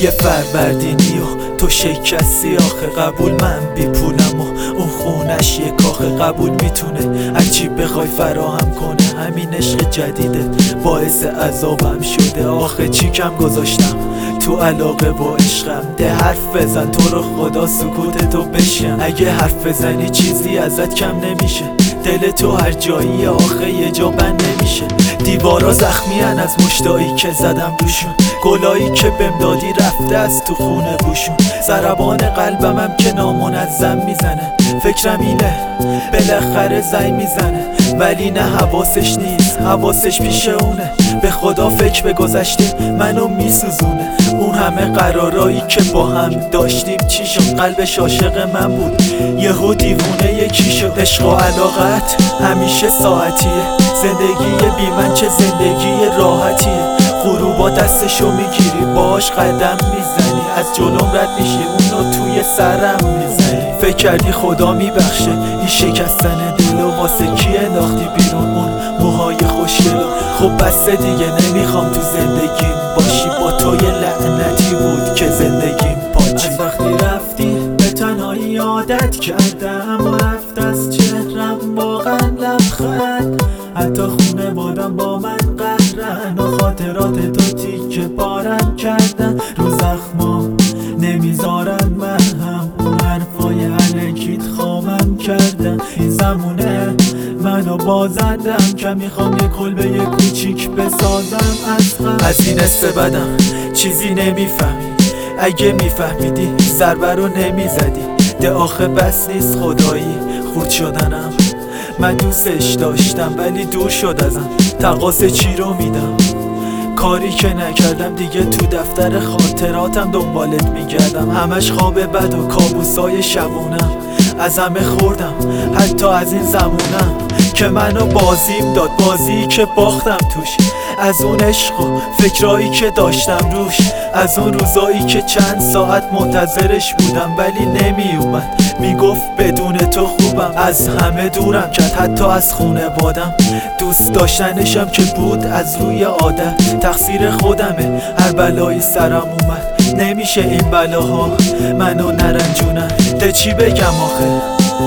یه فروردینی و تو شکستی آخه قبول من بی پولم و اون خونش یه کاخ قبول میتونه هرچی بخوای فراهم کنه. همین عشق جدیدت باعث عذابم شده. آخه چی کم گذاشتم تو علاقه با عشقم؟ ده حرف بزن تو رو خدا سکوتتو بشم. اگه حرف بزنی چیزی ازت کم نمیشه. دل تو هر جایی آخه یه جا بند نمیشه. دیوارا زخمیان از مشتایی که زدم روشون. گلایی که بهم دادی رفته از تو خونه بوشون. ضربان قلبمم که نامنظم میزنه. فکرم اینه بالاخره زنگ میزنه ولی نه حواسش نیست، حواسش پیش اونه. به خدا فکر به گذشته منو میسوزونه. اون همه قرارایی که با هم داشتیم چی شد؟ قلبش عاشق من بود یهو دیوونه یکی شد. عشق و علاقت همیشه ساعتیه. زندگی بی من چه زندگی راحتیه. غروبا دستشو میگیری باش قدم میزنی. از جلوم رد میشی اونو توی سرم میزنی. فکر کردی خدا میبخشه این شکستن دلو؟ واسه کی انداختی بیرون اون موهای خوشگلو؟ خب بس دیگه نمیخوام تو زندگیم باشی. با تو یه لعنتی بود که زندگیم پاچی. از وقتی رفتی به تنهایی عادت کردم و رفت از چهرم واقعا لبخند. حتی خونه بادم با من قهرن و خاطرات تو تیکه پارم کردن. رو زخمام نمیذارن مرهم، اون حرفای علکیت خامم کردن. این زمونه منو بازندم که میخوام یه کلبه یه کوچیک بسازم از غم. از این حس بدم چیزی نمیفهمی. اگه میفهمیدی ضربه رو نمیزدی. ده آخه بس نیست خدایی خورد شدنم. من دوستش داشتم ولی دور شد ازم. تقاص چی رو میدم؟ کاری که نکردم دیگه تو دفتر خاطراتم دنبالت میگردم. همش خواب بد و کابوسای شبونم. از همه خوردم حتی از این زمونم که منو بازیم داد، بازی که باختم توش. از اون عشق و فکرایی که داشتم روش. از اون روزایی که چند ساعت منتظرش بودم ولی نمی اومد. میگفت بدون تو خوبم. از همه دورم کرد حتی از خونه بادم. دوست داشتنشم که بود از روی عادت. تقصیر خودمه هر بلایی سرم اومد. نمیشه این بلاها منو نرنجونن. ده چی بگم آخه؟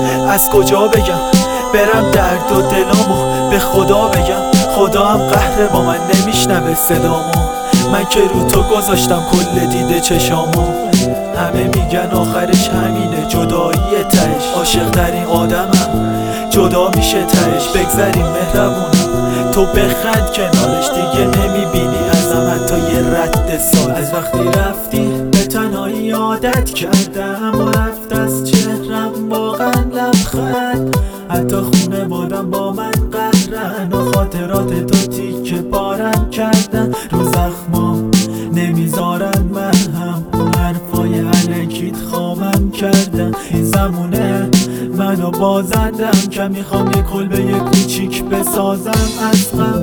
از کجا بگم؟ برم درد و دلامو به خدا بگم. خدا هم قهر با من نمیشنوه صدامو. من که رو تو گذاشتم کل دیده چشامو. همه میگن آخرش همینه جدایی تهش. عاشق ترین آدمم جدا میشه تهش. بگذریم مهربونم تو بخند کنارش. دیگه نمیبینی ازم حتی یه رد سال. از وقتی رفتی به تنهایی عادت کردم و رفت از چهرم واقعا لبخند. حتی خونه بادم با من قهرن و خاطرات تو تیکه پارم کردن. رو زخمام نمیذارن مرهم، اون حرفای علکیت خامم کردن. این زمونه منو بازندم که میخوام یه کلبه یه کوچیک بسازم از غم.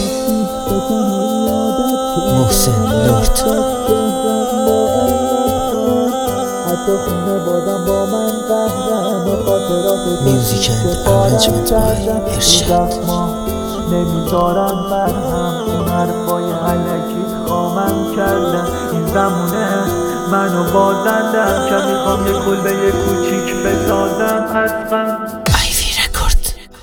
محسن لرد حتی خونه بادم با من قهرن و خاطرات میوزیک اند ارنجمنت بای ارشاد. نمیذارن مرهم، اون حرفای علکیت خامم کردن. این زمونه منو بازندم که میخوام یه کلبه یه کوچیک بسازم از غم.